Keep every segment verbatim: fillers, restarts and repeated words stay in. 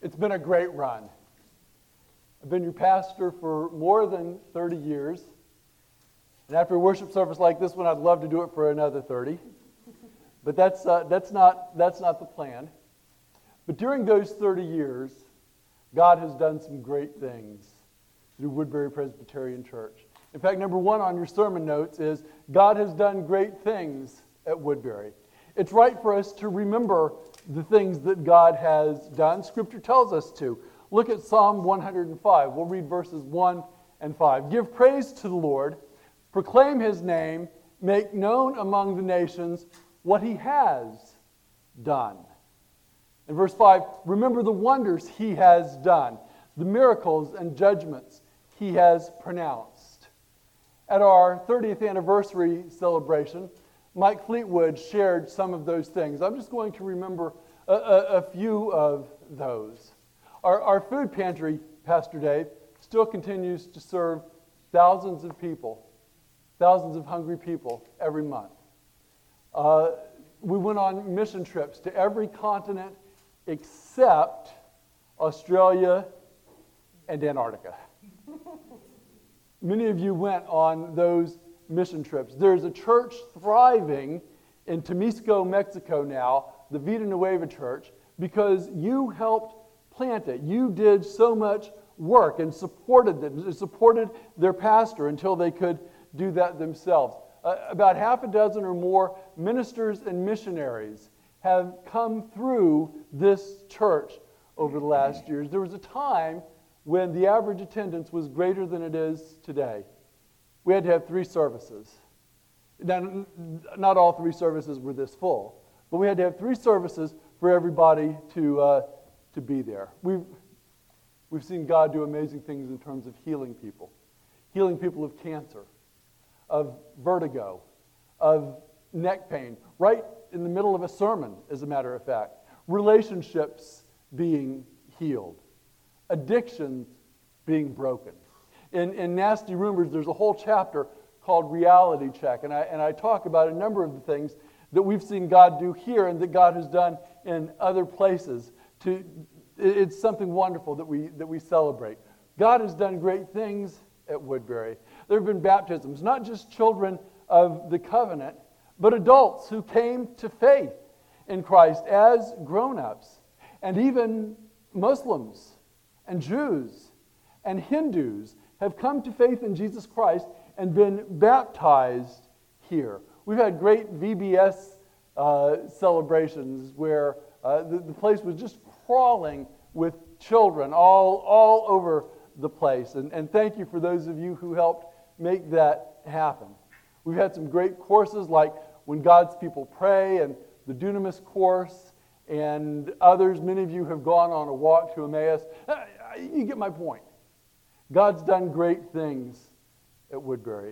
It's been a great run. I've been your pastor for more than thirty years. And after a worship service like this one, I'd love to do it for another thirty. But that's, uh, that's, not, that's not the plan. But during those thirty years, God has done some great things through Woodbury Presbyterian Church. In fact, number one on your sermon notes is, God has done great things at Woodbury. It's right for us to remember the things that God has done. Scripture tells us to. Look at Psalm one hundred five. We'll read verses one and five. Give praise to the Lord, proclaim His name, make known among the nations what He has done. In verse five, remember the wonders He has done, the miracles and judgments He has pronounced. At our thirtieth anniversary celebration, Mike Fleetwood shared some of those things. I'm just going to remember a, a, a few of those. Our, our food pantry, Pastor Dave, still continues to serve thousands of people, thousands of hungry people every month. Uh, we went on mission trips to every continent except Australia and Antarctica. Many of you went on those mission trips. There's a church thriving in Temisco, Mexico now, the Vida Nueva Church, because you helped plant it. You did so much work and supported them, supported their pastor until they could do that themselves. Uh, about half a dozen or more ministers and missionaries have come through this church over the last years. There was a time when the average attendance was greater than it is today. We had to have three services. Now, not all three services were this full, but we had to have three services for everybody to uh, to be there. We've we've seen God do amazing things in terms of healing people, healing people of cancer, of vertigo, of neck pain, right in the middle of a sermon, as a matter of fact. Relationships being healed, addictions being broken. In, in Nasty Rumors, there's a whole chapter called Reality Check, and I, and I talk about a number of the things that we've seen God do here and that God has done in other places. To, it's something wonderful that we, that we celebrate. God has done great things at Woodbury. There have been baptisms, not just children of the covenant, but adults who came to faith in Christ as grown-ups, and even Muslims and Jews and Hindus have come to faith in Jesus Christ and been baptized here. We've had great V B S uh, celebrations where uh, the, the place was just crawling with children all, all over the place. And, and thank you for those of you who helped make that happen. We've had some great courses like When God's People Pray and the Dunamis course and others. Many of you have gone on a walk to Emmaus. You get my point. God's done great things at Woodbury.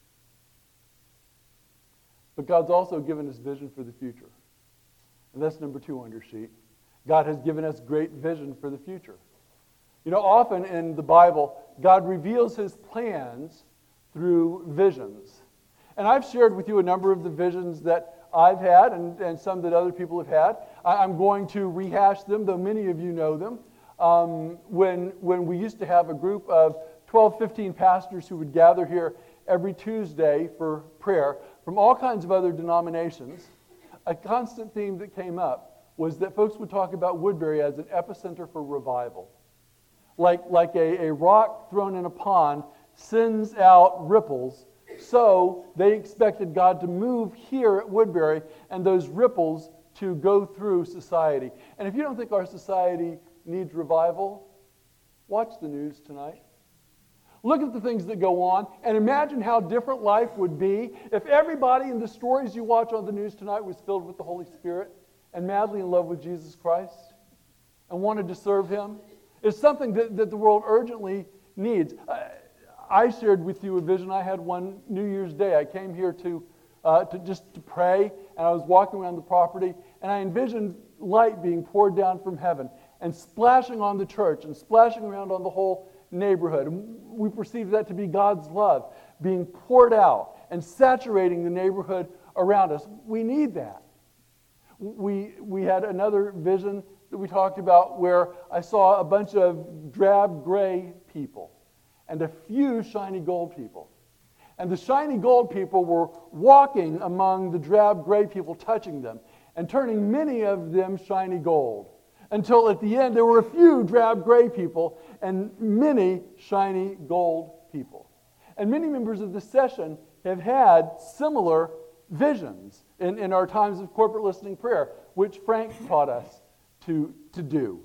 But God's also given us vision for the future. And that's number two on your sheet. God has given us great vision for the future. You know, often in the Bible, God reveals His plans through visions. And I've shared with you a number of the visions that I've had and, and some that other people have had. I, I'm going to rehash them, though many of you know them. Um, when, when we used to have a group of twelve, fifteen pastors who would gather here every Tuesday for prayer from all kinds of other denominations, a constant theme that came up was that folks would talk about Woodbury as an epicenter for revival. Like, like a, a rock thrown in a pond sends out ripples, so they expected God to move here at Woodbury and those ripples to go through society. And if you don't think our society needs revival, watch the news tonight. Look at the things that go on and imagine how different life would be if everybody in the stories you watch on the news tonight was filled with the Holy Spirit and madly in love with Jesus Christ and wanted to serve Him. It's something that, that the world urgently needs. I, I shared with you a vision I had one New Year's Day. I came here to, uh, to just to pray, and I was walking around the property, and I envisioned light being poured down from heaven and splashing on the church and splashing around on the whole neighborhood. And we perceived that to be God's love being poured out and saturating the neighborhood around us. We need that. We, we had another vision that we talked about where I saw a bunch of drab gray people and a few shiny gold people. And the shiny gold people were walking among the drab gray people, touching them and turning many of them shiny gold. Until at the end there were a few drab gray people and many shiny gold people. And many members of the session have had similar visions in, in our times of corporate listening prayer, which Frank taught us to, to do.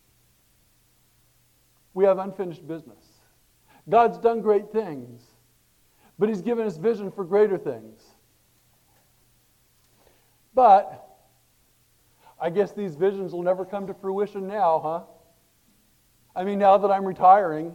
We have unfinished business. God's done great things, but He's given us vision for greater things. But I guess these visions will never come to fruition now, huh? I mean, now that I'm retiring,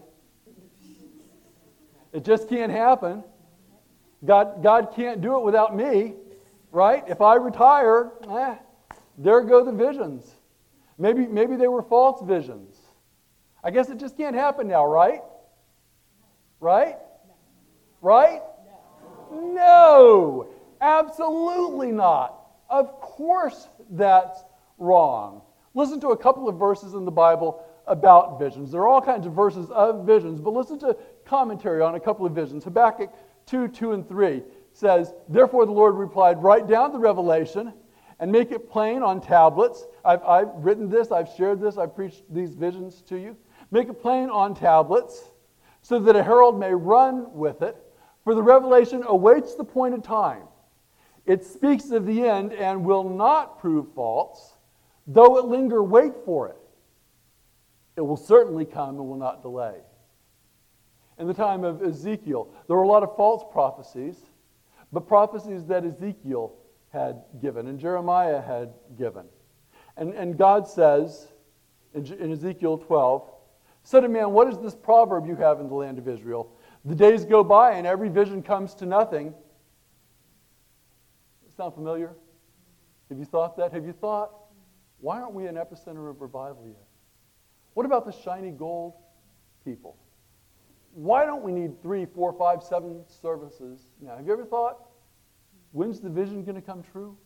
it just can't happen. God, God can't do it without me, right? If I retire, eh, there go the visions. Maybe, maybe they were false visions. I guess it just can't happen now, right? Right? Right? No, absolutely not. Of course that's wrong. Listen to a couple of verses in the Bible about visions. There are all kinds of verses of visions, but listen to commentary on a couple of visions. Habakkuk two, two, and three says, "Therefore the Lord replied, write down the revelation and make it plain on tablets." I've, I've written this, I've shared this, I've preached these visions to you. Make it plain on tablets so that a herald may run with it. For the revelation awaits the appointed time. It speaks of the end and will not prove false. Though it linger, wait for it. It will certainly come and will not delay. In the time of Ezekiel, there were a lot of false prophecies, but prophecies that Ezekiel had given and Jeremiah had given. And, and God says in, in Ezekiel twelve, "Son of man, what is this proverb you have in the land of Israel? The days go by and every vision comes to nothing." Sound familiar? Have you thought that? Have you thought, why aren't we an epicenter of revival yet? What about the shiny gold people? Why don't we need three, four, five, seven services now? Have you ever thought, when's the vision going to come true?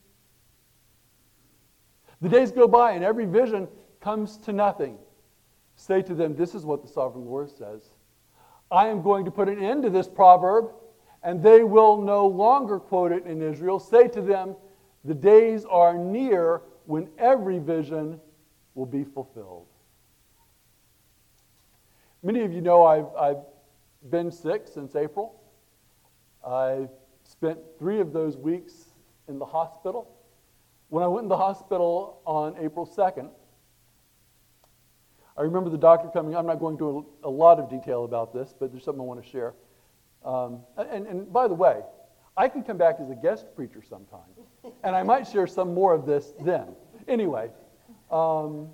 The days go by and every vision comes to nothing. Say to them, this is what the sovereign Lord says. I am going to put an end to this proverb, and they will no longer quote it in Israel. Say to them, the days are near when every vision will be fulfilled. Many of you know I've, I've been sick since April. I've spent three of those weeks in the hospital. When I went in the hospital on April second, I remember the doctor coming. I'm not going into a, a lot of detail about this, but there's something I want to share. Um, and, and by the way, I can come back as a guest preacher sometime, and I might share some more of this then. Anyway, um,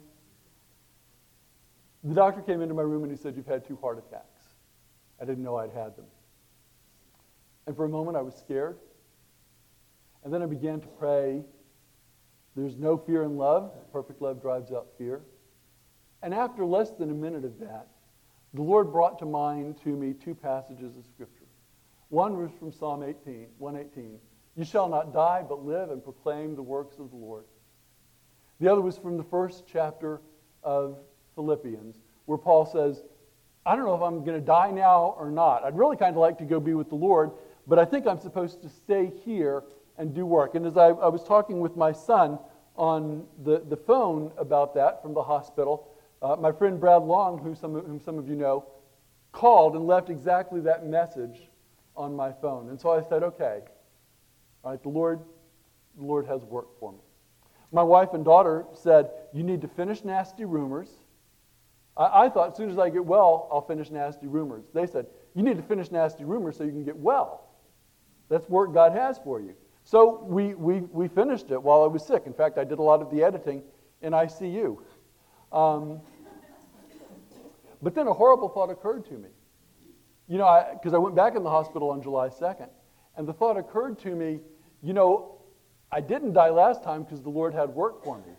the doctor came into my room and he said, "You've had two heart attacks." I didn't know I'd had them. And for a moment I was scared. And then I began to pray, "There's no fear in love. Perfect love drives out fear." And after less than a minute of that, the Lord brought to mind to me two passages of Scripture. One was from Psalm eighteen, one eighteen. "You shall not die, but live and proclaim the works of the Lord." The other was from the first chapter of Philippians, where Paul says, "I don't know if I'm going to die now or not. I'd really kind of like to go be with the Lord, but I think I'm supposed to stay here and do work." And as I, I was talking with my son on the, the phone about that from the hospital, Uh, my friend Brad Long, who some, whom some of you know, called and left exactly that message on my phone. And so I said, okay, all right, the Lord, the Lord has work for me. My wife and daughter said, "You need to finish Nasty Rumors." I, I thought as soon as I get well, I'll finish Nasty Rumors. They said, "You need to finish Nasty Rumors so you can get well. That's work God has for you." So we, we, we finished it while I was sick. In fact, I did a lot of the editing in I C U. Um, but then a horrible thought occurred to me. You know, because I, I went back in the hospital on July second, and the thought occurred to me, you know, I didn't die last time because the Lord had work for me.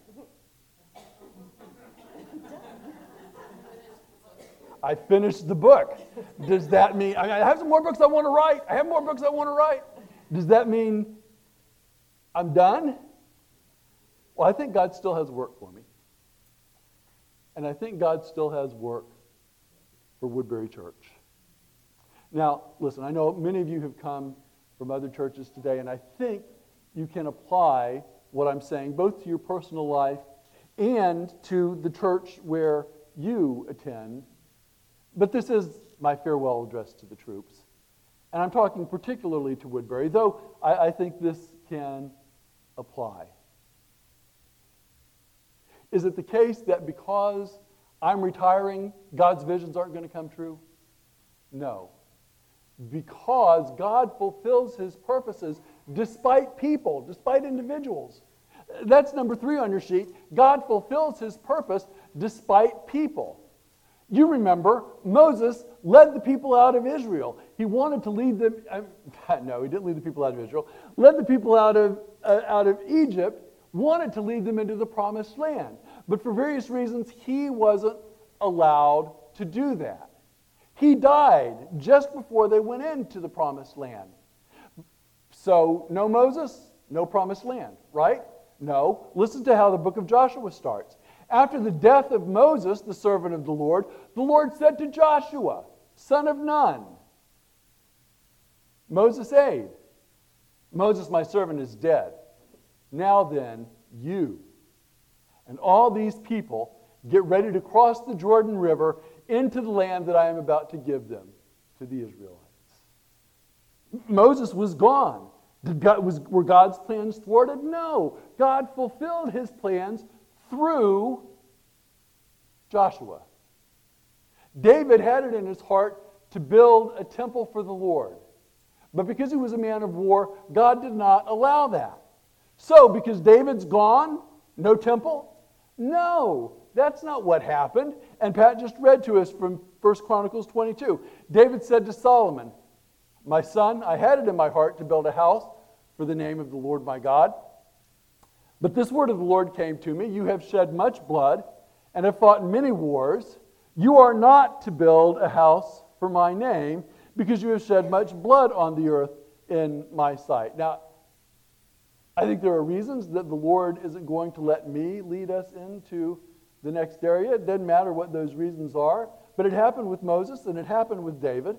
I finished the book. Does that mean, I, mean, I have some more books I want to write. I have more books I want to write. Does that mean I'm done? Well, I think God still has work for me. And I think God still has work for Woodbury Church. Now, listen, I know many of you have come from other churches today, and I think you can apply what I'm saying both to your personal life and to the church where you attend. But this is my farewell address to the troops. And I'm talking particularly to Woodbury, though I, I think this can apply. Is it the case that because I'm retiring, God's visions aren't going to come true? No. Because God fulfills his purposes despite people, despite individuals. That's number three on your sheet. God fulfills his purpose despite people. You remember, Moses led the people out of Israel. He wanted to lead them, uh, no, he didn't lead the people out of Israel, led the people out of, uh, out of Egypt, wanted to lead them into the promised land. But for various reasons, he wasn't allowed to do that. He died just before they went into the promised land. So, no Moses, no promised land, right? No. Listen to how the book of Joshua starts. After the death of Moses, the servant of the Lord, the Lord said to Joshua, son of Nun, Moses' aide, Moses, my servant, is dead. Now then, you and all these people get ready to cross the Jordan River into the land that I am about to give them to the Israelites. Moses was gone. Did God, was, were God's plans thwarted? No. God fulfilled his plans through Joshua. David had it in his heart to build a temple for the Lord. But because he was a man of war, God did not allow that. So, because David's gone, no temple? No, that's not what happened. And Pat just read to us from First Chronicles twenty-two. David said to Solomon, my son, I had it in my heart to build a house for the name of the Lord my God. But this word of the Lord came to me, you have shed much blood and have fought many wars. You are not to build a house for my name because you have shed much blood on the earth in my sight. Now, I think there are reasons that the Lord isn't going to let me lead us into the next area. It doesn't matter what those reasons are. But it happened with Moses and it happened with David.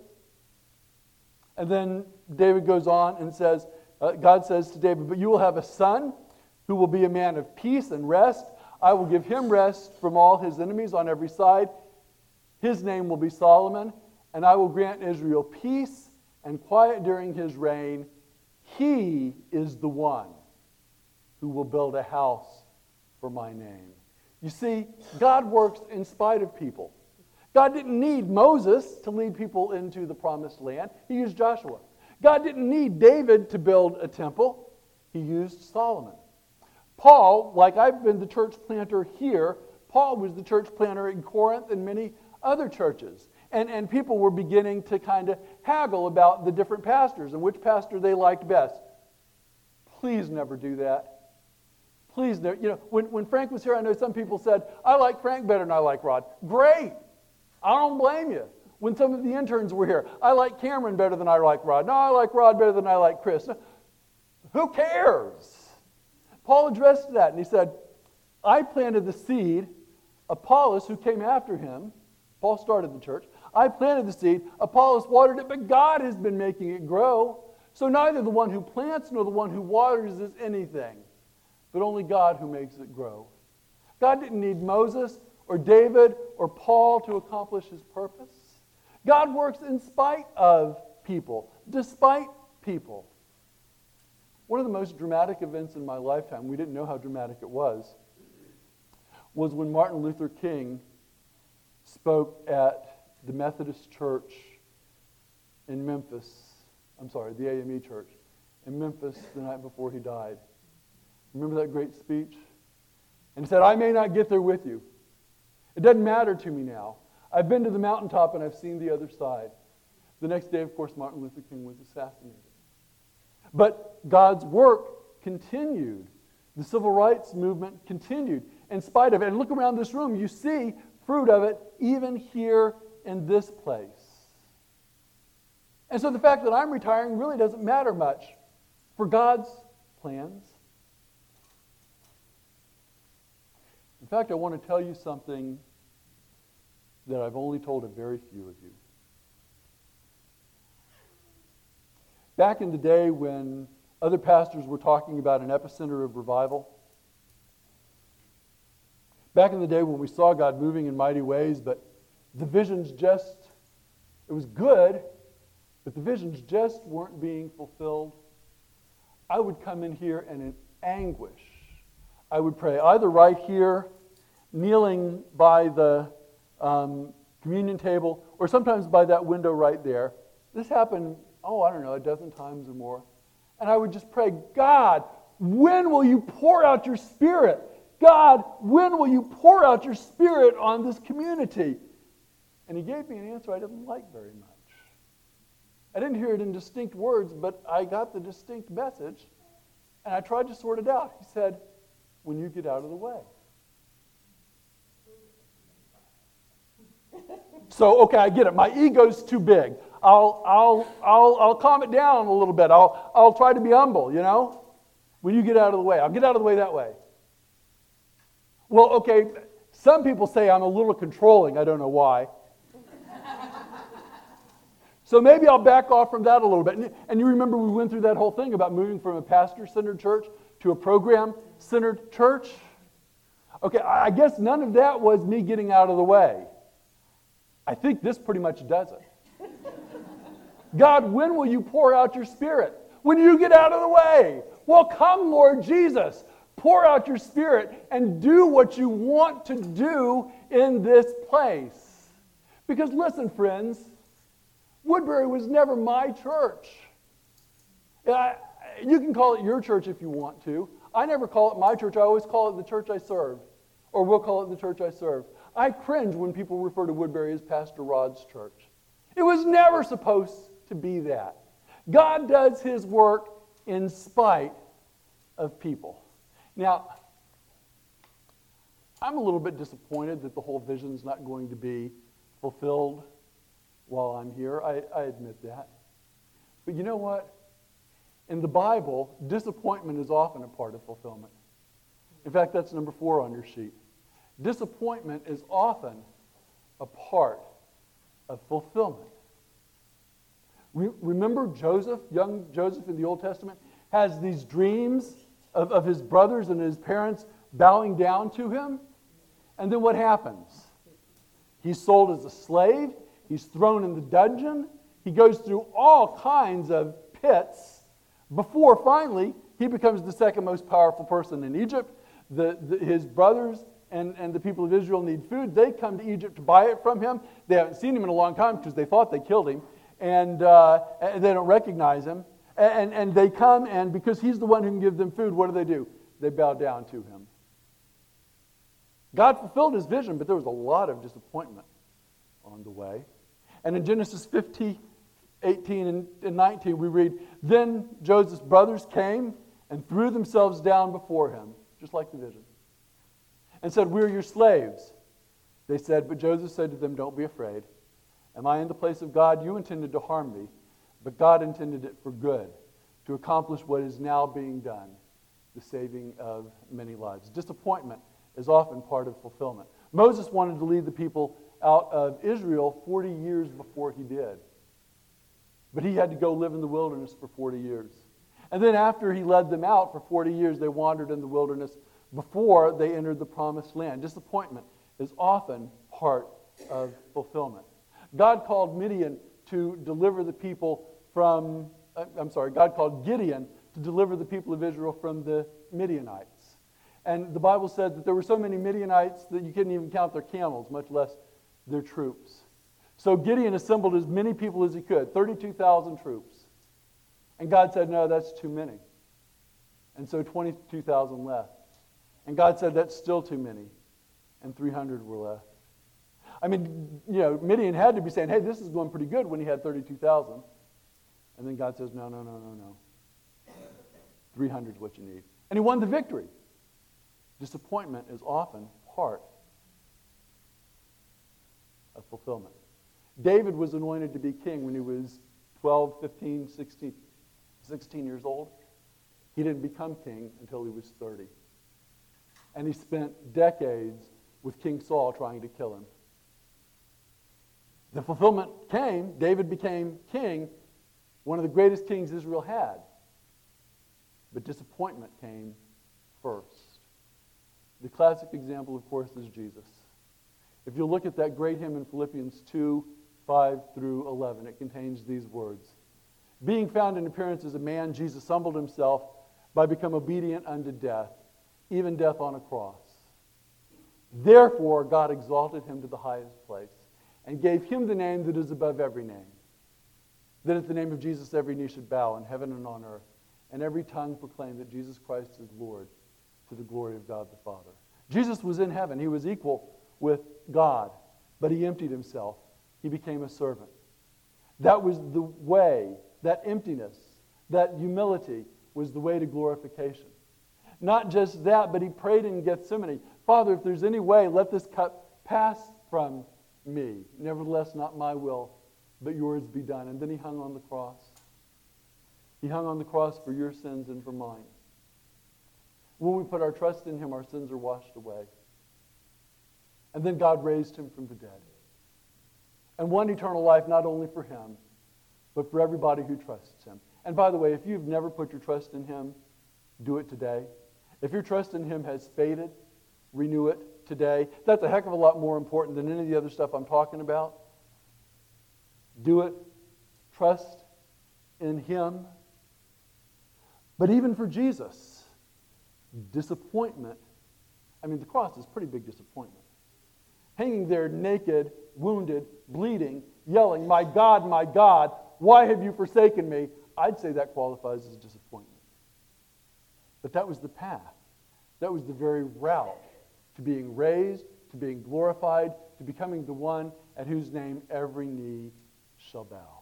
And then David goes on and says, uh, God says to David, but you will have a son who will be a man of peace and rest. I will give him rest from all his enemies on every side. His name will be Solomon, and I will grant Israel peace and quiet during his reign. He is the one who will build a house for my name. You see, God works in spite of people. God didn't need Moses to lead people into the promised land. He used Joshua. God didn't need David to build a temple. He used Solomon. Paul, like I've been the church planter here, Paul was the church planter in Corinth and many other churches. And, and people were beginning to kind of haggle about the different pastors and which pastor they liked best. Please never do that. Please never. You know, when, when Frank was here, I know some people said, I like Frank better than I like Rod. Great. I don't blame you. When some of the interns were here, I like Cameron better than I like Rod. No, I like Rod better than I like Chris. Who cares? Paul addressed that and he said, I planted the seed, Apollos, who came after him, Paul started the church, I planted the seed, Apollos watered it, but God has been making it grow. So neither the one who plants nor the one who waters is anything, but only God who makes it grow. God didn't need Moses or David or Paul to accomplish his purpose. God works in spite of people, despite people. One of the most dramatic events in my lifetime, we didn't know how dramatic it was, was when Martin Luther King spoke at the Methodist Church in Memphis. I'm sorry, the A M E Church in Memphis the night before he died. Remember that great speech? And he said, I may not get there with you. It doesn't matter to me now. I've been to the mountaintop and I've seen the other side. The next day, of course, Martin Luther King was assassinated. But God's work continued. The civil rights movement continued in spite of it. And look around this room, you see fruit of it even here in this place. And so the fact that I'm retiring really doesn't matter much for God's plans. In fact, I want to tell you something that I've only told a very few of you. Back in the day when other pastors were talking about an epicenter of revival, back in the day when we saw God moving in mighty ways, but the visions just, it was good, but the visions just weren't being fulfilled, I would come in here and in anguish, I would pray either right here, kneeling by the um, communion table, or sometimes by that window right there. This happened, oh, I don't know, a dozen times or more. And I would just pray, God, when will you pour out your Spirit? God, when will you pour out your Spirit on this community? And he gave me an answer I didn't like very much. I didn't hear it in distinct words, but I got the distinct message, and I tried to sort it out. He said, when you get out of the way. So, okay, I get it. My ego's too big. I'll, I'll, I'll, I'll calm it down a little bit. I'll, I'll try to be humble, you know? When you get out of the way. I'll get out of the way that way. Well, okay, some people say I'm a little controlling. I don't know why. So maybe I'll back off from that a little bit. And you remember we went through that whole thing about moving from a pastor-centered church to a program-centered church? Okay, I guess none of that was me getting out of the way. I think this pretty much does it. God, when will you pour out your Spirit? When you get out of the way. Well, come, Lord Jesus. Pour out your Spirit and do what you want to do in this place. Because listen, friends, Woodbury was never my church. I, you can call it your church if you want to. I never call it my church. I always call it the church I serve. Or we'll call it the church I serve. I cringe when people refer to Woodbury as Pastor Rod's church. It was never supposed to be that. God does his work in spite of people. Now, I'm a little bit disappointed that the whole vision's not going to be fulfilled while I'm here. I, I admit that. But you know what? In the Bible, disappointment is often a part of fulfillment. In fact, that's number four on your sheet. Disappointment is often a part of fulfillment. Re- remember Joseph, young Joseph in the Old Testament, has these dreams of, of his brothers and his parents bowing down to him. And then what happens? He's sold as a slave. He's thrown in the dungeon. He goes through all kinds of pits before finally he becomes the second most powerful person in Egypt. The, the, his brothers and, and the people of Israel need food. They come to Egypt to buy it from him. They haven't seen him in a long time because they thought they killed him. And, uh, and they don't recognize him. And, and they come, and because he's the one who can give them food, what do they do? They bow down to him. God fulfilled his vision, but there was a lot of disappointment on the way. And in Genesis fifteen, eighteen, and nineteen, we read, Then Joseph's brothers came and threw themselves down before him, just like the vision, and said, We're your slaves. They said, but Joseph said to them, Don't be afraid. Am I in the place of God? You intended to harm me, but God intended it for good, to accomplish what is now being done, the saving of many lives. Disappointment is often part of fulfillment. Moses wanted to lead the people out of Israel forty years before he did. But he had to go live in the wilderness for forty years. And then after he led them out for forty years, they wandered in the wilderness before they entered the promised land. Disappointment is often part of fulfillment. God called Midian to deliver the people from, I'm sorry, God called Gideon to deliver the people of Israel from the Midianites. And the Bible said that there were so many Midianites that you couldn't even count their camels, much less their troops. So Gideon assembled as many people as he could, thirty-two thousand troops. And God said, no, that's too many. And so twenty-two thousand left. And God said, that's still too many. And three hundred were left. I mean, you know, Midian had to be saying, hey, this is going pretty good when he had thirty-two thousand. And then God says, no, no, no, no, no. three hundred is what you need. And he won the victory. Disappointment is often part of fulfillment. David was anointed to be king when he was twelve, fifteen, sixteen, sixteen years old. He didn't become king until he was thirty. And he spent decades with King Saul trying to kill him. The fulfillment came. David became king, one of the greatest kings Israel had. But disappointment came first. The classic example, of course, is Jesus. If you look at that great hymn in Philippians two, five through eleven, it contains these words. Being found in appearance as a man, Jesus humbled himself by becoming obedient unto death, even death on a cross. Therefore, God exalted him to the highest place and gave him the name that is above every name. That at the name of Jesus every knee should bow in heaven and on earth, and every tongue proclaim that Jesus Christ is Lord, to the glory of God the Father. Jesus was in heaven. He was equal with God, but he emptied himself. He became a servant. That was the way, that emptiness, that humility was the way to glorification. Not just that, but he prayed in Gethsemane, Father, if there's any way, let this cup pass from me. Nevertheless, not my will, but yours be done. And then he hung on the cross. He hung on the cross for your sins and for mine. When we put our trust in him, our sins are washed away. And then God raised him from the dead. And won eternal life not only for him, but for everybody who trusts him. And by the way, if you've never put your trust in him, do it today. If your trust in him has faded, renew it today. That's a heck of a lot more important than any of the other stuff I'm talking about. Do it. Trust in him. But even for Jesus, disappointment, I mean, the cross is pretty big disappointment. Hanging there naked, wounded, bleeding, yelling, my God, my God, why have you forsaken me? I'd say that qualifies as disappointment. But that was the path. That was the very route to being raised, to being glorified, to becoming the one at whose name every knee shall bow.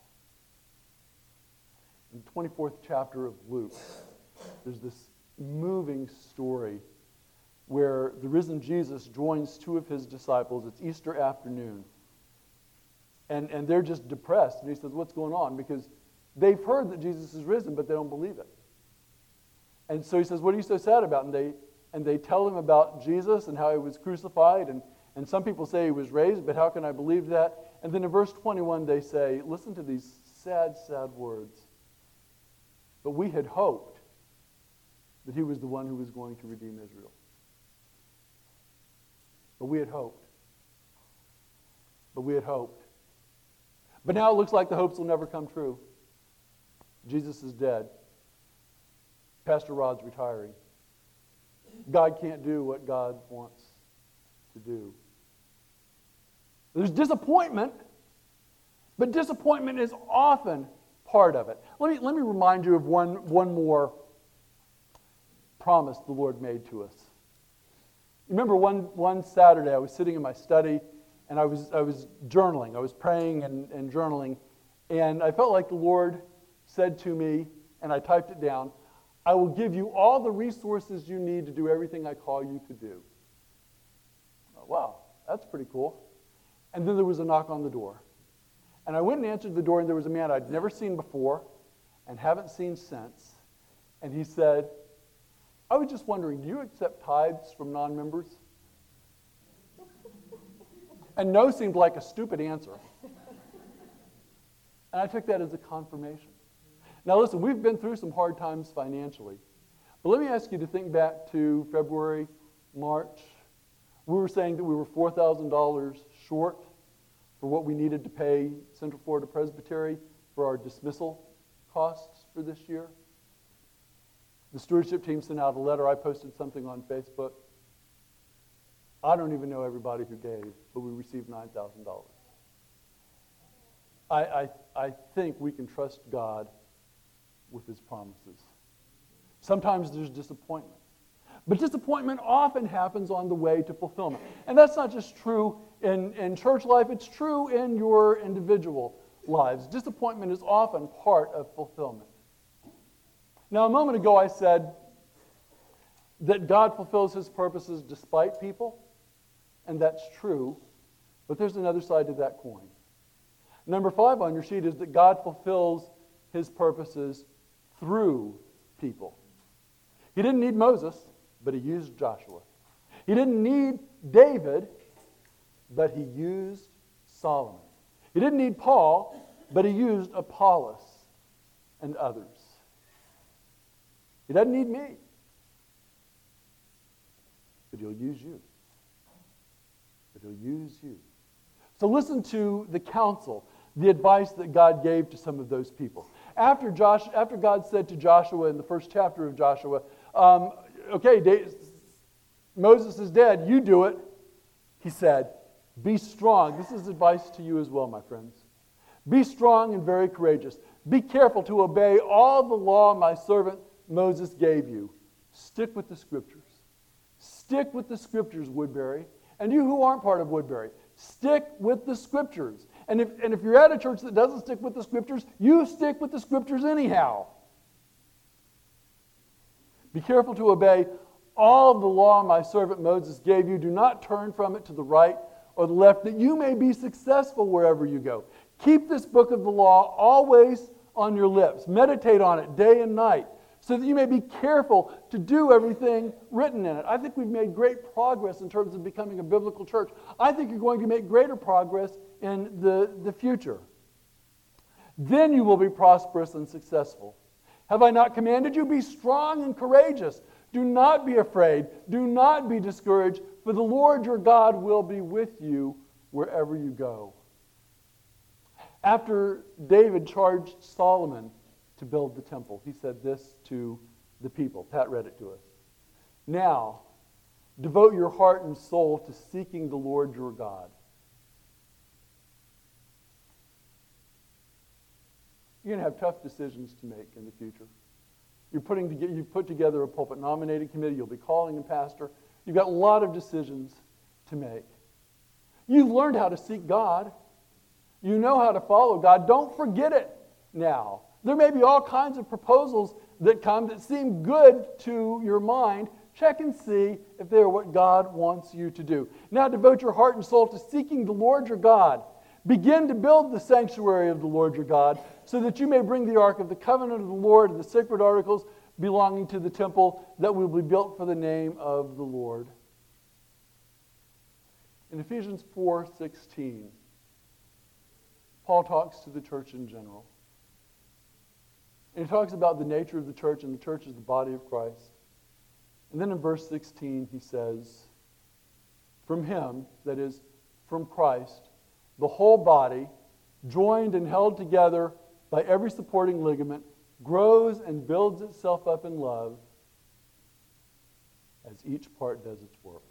In the twenty-fourth chapter of Luke, there's this moving story where the risen Jesus joins two of his disciples. It's Easter afternoon. And, and they're just depressed. And he says, what's going on? Because they've heard that Jesus is risen, but they don't believe it. And so he says, what are you so sad about? And they and they tell him about Jesus and how he was crucified. And, and some people say he was raised, but how can I believe that? And then in verse twenty-one they say, listen to these sad, sad words. But we had hoped that he was the one who was going to redeem Israel. But we had hoped. But we had hoped. But now it looks like the hopes will never come true. Jesus is dead. Pastor Rod's retiring. God can't do what God wants to do. There's disappointment, but disappointment is often part of it. Let me, let me remind you of one, one more promise the Lord made to us. Remember one, one Saturday I was sitting in my study and I was, I was journaling. I was praying and, and journaling, and I felt like the Lord said to me, and I typed it down, I will give you all the resources you need to do everything I call you to do. Oh, wow, that's pretty cool. And then there was a knock on the door. And I went and answered the door, and there was a man I'd never seen before and haven't seen since. And he said, I was just wondering, do you accept tithes from non-members? And no seemed like a stupid answer. And I took that as a confirmation. Now listen, we've been through some hard times financially. But let me ask you to think back to February, March. We were saying that we were four thousand dollars short for what we needed to pay Central Florida Presbytery for our dismissal costs for this year. The stewardship team sent out a letter. I posted something on Facebook. I don't even know everybody who gave, but we received nine thousand dollars. I, I, I think we can trust God with his promises. Sometimes there's disappointment. But disappointment often happens on the way to fulfillment. And that's not just true in, in church life, it's true in your individual lives. Disappointment is often part of fulfillment. Now, a moment ago I said that God fulfills his purposes despite people, and that's true, but there's another side to that coin. Number five on your sheet is that God fulfills his purposes through people. He didn't need Moses, but he used Joshua. He didn't need David, but he used Solomon. He didn't need Paul, but he used Apollos and others. He doesn't need me, but he'll use you. But he'll use you. So listen to the counsel, the advice that God gave to some of those people. After Josh, after God said to Joshua in the first chapter of Joshua, um, okay, Dave, Moses is dead, you do it. He said, be strong. This is advice to you as well, my friends. Be strong and very courageous. Be careful to obey all the law my servant Moses gave you. Stick with the Scriptures. Stick with the Scriptures, Woodbury. And you who aren't part of Woodbury, stick with the Scriptures. And if, and if you're at a church that doesn't stick with the Scriptures, you stick with the Scriptures anyhow. Be careful to obey all the law my servant Moses gave you. Do not turn from it to the right or the left, that you may be successful wherever you go. Keep this book of the law always on your lips. Meditate on it day and night, so that you may be careful to do everything written in it. I think we've made great progress in terms of becoming a biblical church. I think you're going to make greater progress in the, the future. Then you will be prosperous and successful. Have I not commanded you? Be strong and courageous. Do not be afraid. Do not be discouraged, for the Lord your God will be with you wherever you go. After David charged Solomon to build the temple, he said this to the people. Pat read it to us. Now, devote your heart and soul to seeking the Lord your God. You're going to have tough decisions to make in the future. You're putting together, you've put together a pulpit nominating committee. You'll be calling a pastor. You've got a lot of decisions to make. You've learned how to seek God. You know how to follow God. Don't forget it now. There may be all kinds of proposals that come that seem good to your mind. Check and see if they are what God wants you to do. Now devote your heart and soul to seeking the Lord your God. Begin to build the sanctuary of the Lord your God, so that you may bring the ark of the covenant of the Lord and the sacred articles belonging to the temple that will be built for the name of the Lord. In Ephesians four sixteen, Paul talks to the church in general. And he talks about the nature of the church, and the church is the body of Christ. And then in verse sixteen he says, from him, that is, from Christ, the whole body, joined and held together by every supporting ligament, grows and builds itself up in love as each part does its work.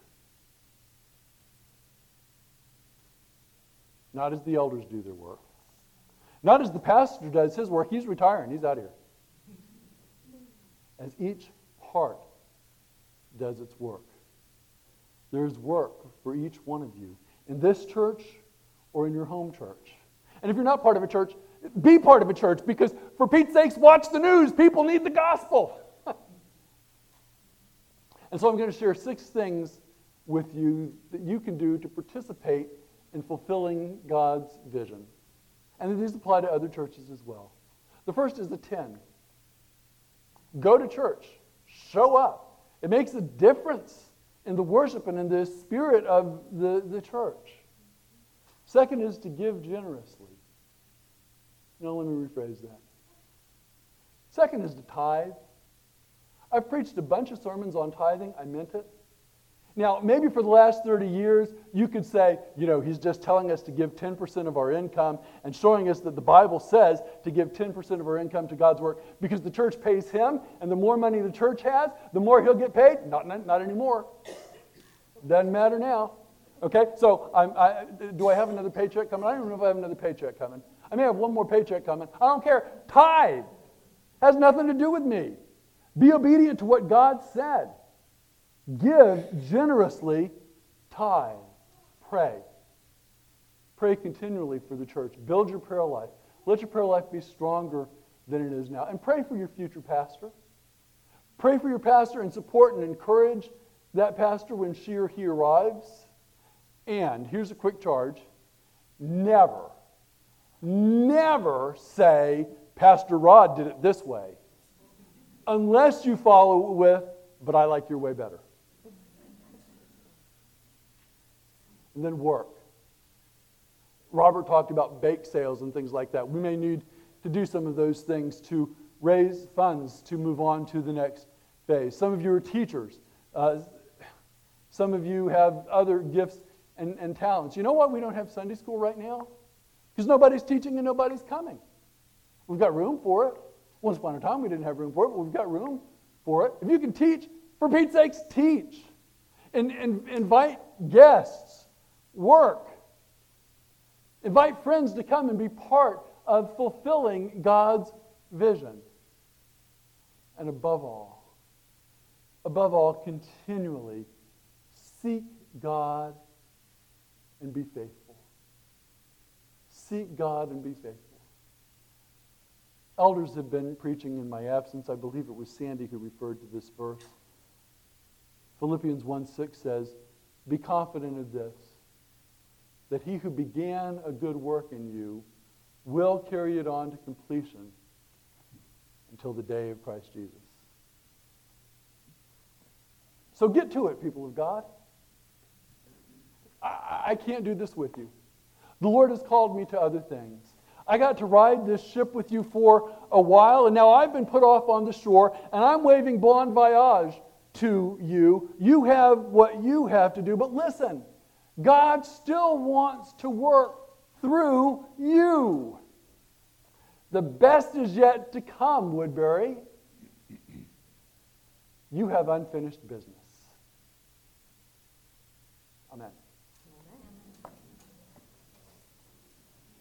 Not as the elders do their work. Not as the pastor does his work. He's retiring. He's out of here. As each part does its work. There's work for each one of you in this church or in your home church. And if you're not part of a church, be part of a church, because for Pete's sakes, watch the news. People need the gospel. And so I'm going to share six things with you that you can do to participate in fulfilling God's vision. And these apply to other churches as well. The first is the ten. Go to church. Show up. It makes a difference in the worship and in the spirit of the, the church. Second is to give generously. No, let me rephrase that. Second is to tithe. I've preached a bunch of sermons on tithing. I meant it. Now, maybe for the last thirty years, you could say, you know, he's just telling us to give ten percent of our income and showing us that the Bible says to give ten percent of our income to God's work because the church pays him, and the more money the church has, the more he'll get paid. Not, not, not anymore. Doesn't matter now. Okay, so I'm, I, do I have another paycheck coming? I don't even know if I have another paycheck coming. I may have one more paycheck coming. I don't care. Tithe has nothing to do with me. Be obedient to what God said. Give generously. Tithe. Pray. Pray continually for the church. Build your prayer life. Let your prayer life be stronger than it is now. And pray for your future pastor. Pray for your pastor and support and encourage that pastor when she or he arrives. And here's a quick charge. Never, never say, Pastor Rod did it this way. Unless you follow it with, but I like your way better. And then work. Robert talked about bake sales and things like that. We may need to do some of those things to raise funds to move on to the next phase. Some of you are teachers. Uh, some of you have other gifts and, and talents. You know why we don't have Sunday school right now? Because nobody's teaching and nobody's coming. We've got room for it. Once upon a time we didn't have room for it, but we've got room for it. If you can teach, for Pete's sakes, teach. And, and invite guests. Work. Invite friends to come and be part of fulfilling God's vision. And above all, above all, continually seek God and be faithful. Seek God and be faithful. Elders have been preaching in my absence. I believe it was Sandy who referred to this verse. Philippians one six says, "Be confident of this, that he who began a good work in you will carry it on to completion until the day of Christ Jesus." So get to it, people of God. I, I can't do this with you. The Lord has called me to other things. I got to ride this ship with you for a while, and now I've been put off on the shore, and I'm waving bon voyage to you. You have what you have to do, but listen, God still wants to work through you. The best is yet to come, Woodbury. You have unfinished business. Amen.